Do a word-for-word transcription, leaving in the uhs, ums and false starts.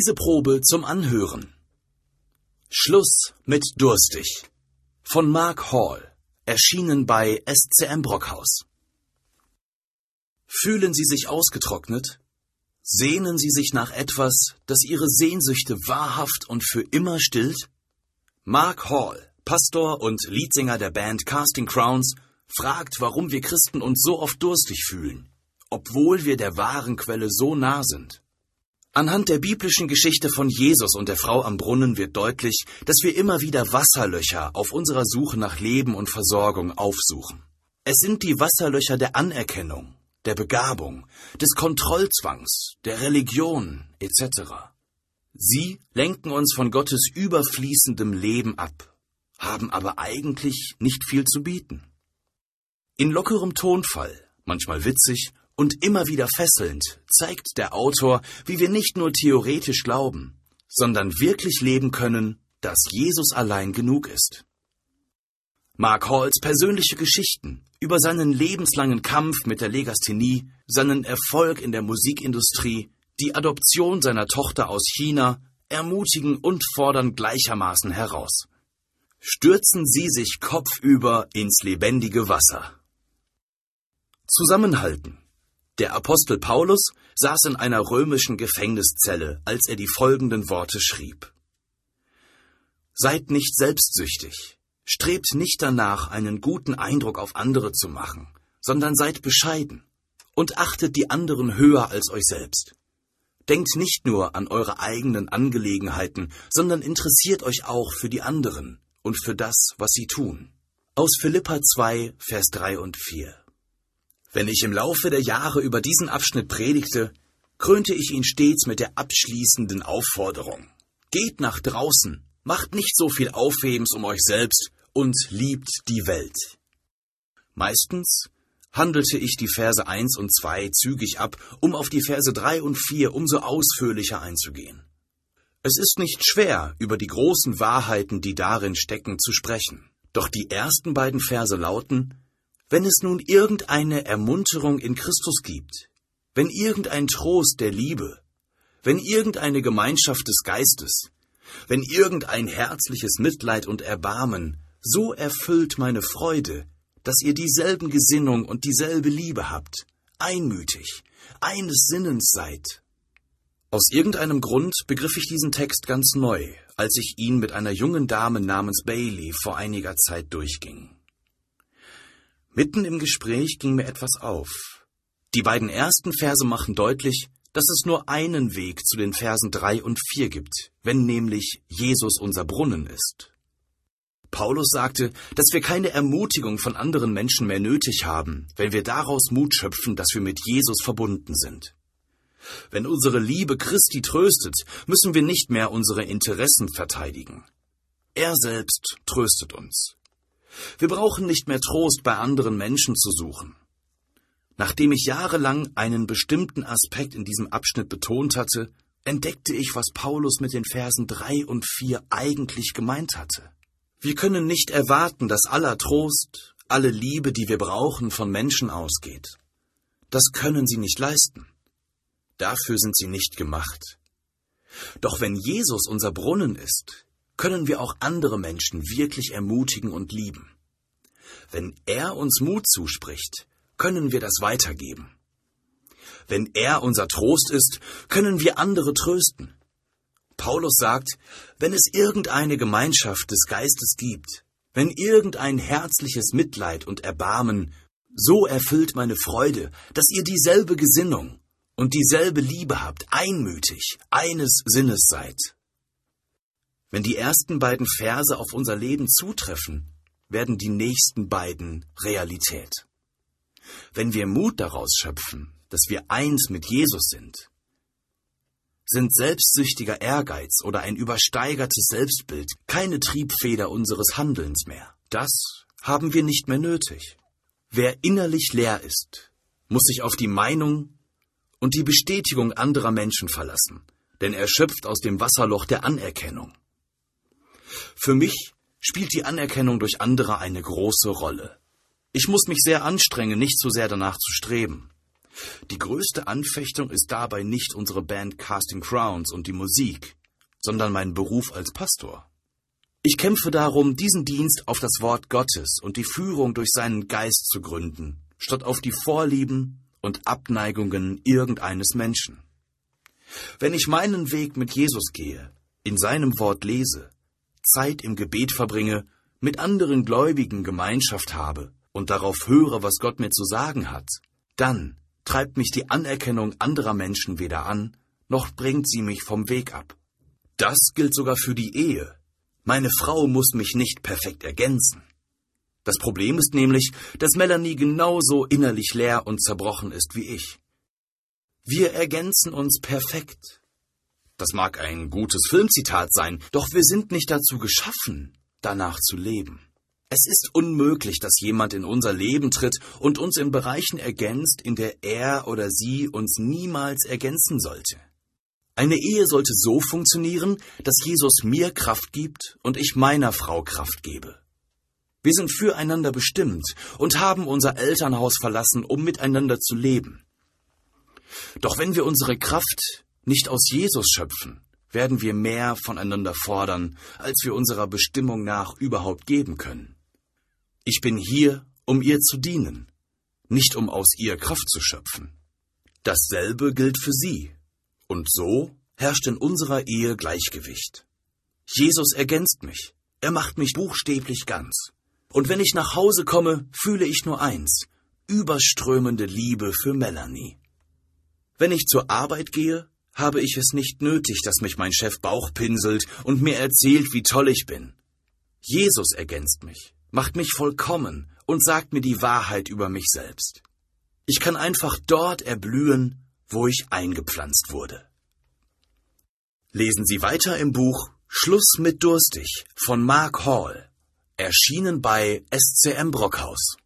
Leseprobe zum Anhören. Schluss mit Durstig von Mark Hall, erschienen bei S C M Brockhaus. Fühlen Sie sich ausgetrocknet? Sehnen Sie sich nach etwas, das Ihre Sehnsüchte wahrhaft und für immer stillt? Mark Hall, Pastor und Leadsänger der Band Casting Crowns, fragt, warum wir Christen uns so oft durstig fühlen, obwohl wir der wahren Quelle so nah sind. Anhand der biblischen Geschichte von Jesus und der Frau am Brunnen wird deutlich, dass wir immer wieder Wasserlöcher auf unserer Suche nach Leben und Versorgung aufsuchen. Es sind die Wasserlöcher der Anerkennung, der Begabung, des Kontrollzwangs, der Religion et cetera. Sie lenken uns von Gottes überfließendem Leben ab, haben aber eigentlich nicht viel zu bieten. In lockerem Tonfall, manchmal witzig und immer wieder fesselnd, zeigt der Autor, wie wir nicht nur theoretisch glauben, sondern wirklich leben können, dass Jesus allein genug ist. Mark Halls persönliche Geschichten über seinen lebenslangen Kampf mit der Legasthenie, seinen Erfolg in der Musikindustrie, die Adoption seiner Tochter aus China ermutigen und fordern gleichermaßen heraus. Stürzen Sie sich kopfüber ins lebendige Wasser. Zusammenhalten. Der Apostel Paulus saß in einer römischen Gefängniszelle, als er die folgenden Worte schrieb. Seid nicht selbstsüchtig, strebt nicht danach, einen guten Eindruck auf andere zu machen, sondern seid bescheiden und achtet die anderen höher als euch selbst. Denkt nicht nur an eure eigenen Angelegenheiten, sondern interessiert euch auch für die anderen und für das, was sie tun. Aus Philipper zwei, Vers drei und vier. Wenn ich im Laufe der Jahre über diesen Abschnitt predigte, krönte ich ihn stets mit der abschließenden Aufforderung. Geht nach draußen, macht nicht so viel Aufhebens um euch selbst und liebt die Welt. Meistens handelte ich die Verse eins und zwei zügig ab, um auf die Verse drei und vier umso ausführlicher einzugehen. Es ist nicht schwer, über die großen Wahrheiten, die darin stecken, zu sprechen. Doch die ersten beiden Verse lauten: Wenn es nun irgendeine Ermunterung in Christus gibt, wenn irgendein Trost der Liebe, wenn irgendeine Gemeinschaft des Geistes, wenn irgendein herzliches Mitleid und Erbarmen, so erfüllt meine Freude, dass ihr dieselben Gesinnung und dieselbe Liebe habt, einmütig, eines Sinnens seid. Aus irgendeinem Grund begriff ich diesen Text ganz neu, als ich ihn mit einer jungen Dame namens Bailey vor einiger Zeit durchging. Mitten im Gespräch ging mir etwas auf. Die beiden ersten Verse machen deutlich, dass es nur einen Weg zu den Versen drei und vier gibt, wenn nämlich Jesus unser Brunnen ist. Paulus sagte, dass wir keine Ermutigung von anderen Menschen mehr nötig haben, wenn wir daraus Mut schöpfen, dass wir mit Jesus verbunden sind. Wenn unsere Liebe Christi tröstet, müssen wir nicht mehr unsere Interessen verteidigen. Er selbst tröstet uns. Wir brauchen nicht mehr Trost bei anderen Menschen zu suchen. Nachdem ich jahrelang einen bestimmten Aspekt in diesem Abschnitt betont hatte, entdeckte ich, was Paulus mit den Versen drei und vier eigentlich gemeint hatte. Wir können nicht erwarten, dass aller Trost, alle Liebe, die wir brauchen, von Menschen ausgeht. Das können sie nicht leisten. Dafür sind sie nicht gemacht. Doch wenn Jesus unser Brunnen ist, können wir auch andere Menschen wirklich ermutigen und lieben. Wenn er uns Mut zuspricht, können wir das weitergeben. Wenn er unser Trost ist, können wir andere trösten. Paulus sagt, wenn es irgendeine Gemeinschaft des Geistes gibt, wenn irgendein herzliches Mitleid und Erbarmen, so erfüllt meine Freude, dass ihr dieselbe Gesinnung und dieselbe Liebe habt, einmütig, eines Sinnes seid. Wenn die ersten beiden Verse auf unser Leben zutreffen, werden die nächsten beiden Realität. Wenn wir Mut daraus schöpfen, dass wir eins mit Jesus sind, sind selbstsüchtiger Ehrgeiz oder ein übersteigertes Selbstbild keine Triebfeder unseres Handelns mehr. Das haben wir nicht mehr nötig. Wer innerlich leer ist, muss sich auf die Meinung und die Bestätigung anderer Menschen verlassen, denn er schöpft aus dem Wasserloch der Anerkennung. Für mich spielt die Anerkennung durch andere eine große Rolle. Ich muss mich sehr anstrengen, nicht so sehr danach zu streben. Die größte Anfechtung ist dabei nicht unsere Band Casting Crowns und die Musik, sondern mein Beruf als Pastor. Ich kämpfe darum, diesen Dienst auf das Wort Gottes und die Führung durch seinen Geist zu gründen, statt auf die Vorlieben und Abneigungen irgendeines Menschen. Wenn ich meinen Weg mit Jesus gehe, in seinem Wort lese, Zeit im Gebet verbringe, mit anderen Gläubigen Gemeinschaft habe und darauf höre, was Gott mir zu sagen hat, dann treibt mich die Anerkennung anderer Menschen weder an, noch bringt sie mich vom Weg ab. Das gilt sogar für die Ehe. Meine Frau muss mich nicht perfekt ergänzen. Das Problem ist nämlich, dass Melanie genauso innerlich leer und zerbrochen ist wie ich. Wir ergänzen uns perfekt. Das mag ein gutes Filmzitat sein, doch wir sind nicht dazu geschaffen, danach zu leben. Es ist unmöglich, dass jemand in unser Leben tritt und uns in Bereichen ergänzt, in der er oder sie uns niemals ergänzen sollte. Eine Ehe sollte so funktionieren, dass Jesus mir Kraft gibt und ich meiner Frau Kraft gebe. Wir sind füreinander bestimmt und haben unser Elternhaus verlassen, um miteinander zu leben. Doch wenn wir unsere Kraft nicht aus Jesus schöpfen, werden wir mehr voneinander fordern, als wir unserer Bestimmung nach überhaupt geben können. Ich bin hier, um ihr zu dienen, nicht um aus ihr Kraft zu schöpfen. Dasselbe gilt für sie. Und so herrscht in unserer Ehe Gleichgewicht. Jesus ergänzt mich. Er macht mich buchstäblich ganz. Und wenn ich nach Hause komme, fühle ich nur eins: überströmende Liebe für Melanie. Wenn ich zur Arbeit gehe, habe ich es nicht nötig, dass mich mein Chef bauchpinselt und mir erzählt, wie toll ich bin. Jesus ergänzt mich, macht mich vollkommen und sagt mir die Wahrheit über mich selbst. Ich kann einfach dort erblühen, wo ich eingepflanzt wurde. Lesen Sie weiter im Buch Schluss mit Durstig von Mark Hall, erschienen bei S C M Brockhaus.